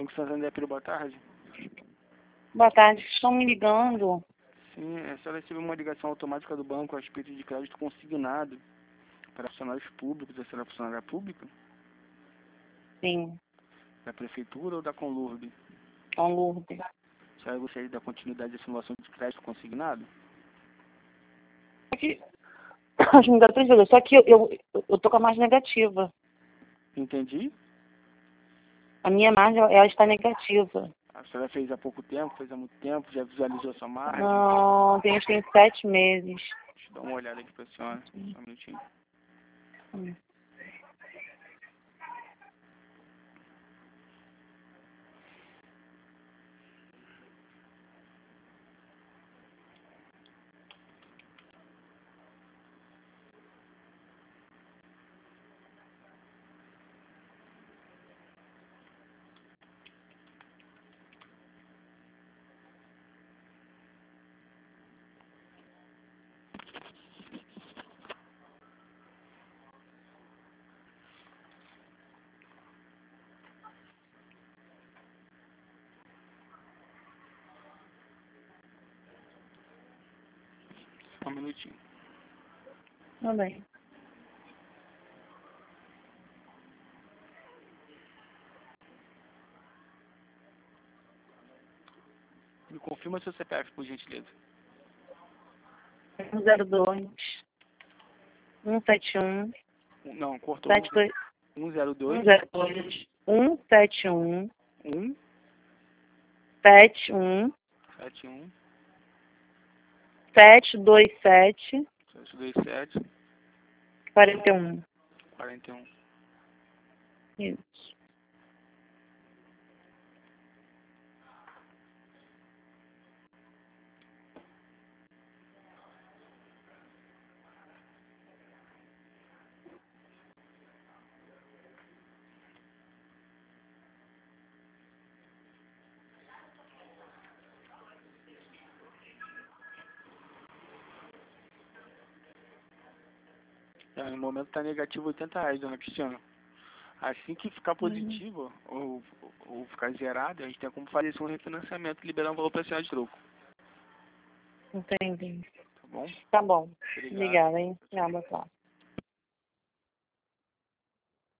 Banco Santander, boa tarde. Boa tarde, estão me ligando. Sim, a senhora recebeu uma ligação automática do banco a respeito de crédito consignado para funcionários públicos. A senhora é funcionária pública? Sim, Da prefeitura ou da Conlurb? com Lourdes. A senhora gostaria da continuidade da simulação de crédito consignado? Aqui, acho que me dá 3 vezes, só que eu tô com a margem negativa. Entendi. A minha margem, ela está negativa. A senhora fez há pouco tempo, fez há muito tempo, já visualizou sua margem? Não, tem 7 meses. Deixa eu dar uma olhada aqui para a senhora, só um minutinho. Hum. Só um minutinho. Tá bem. Me confirma seu CPF, por gentileza. 102 171 Não, cortou. 72 102 102 171 1 71 71 727 727 41. 41. Isso. No momento está negativo R$ 80, dona Cristiana. Assim que ficar positivo ou ficar zerado, a gente tem como fazer um refinanciamento e liberar um valor para a senhora de troco. Entendi. Tá bom? Tá bom. Obrigado. Obrigada, hein? Boa tarde.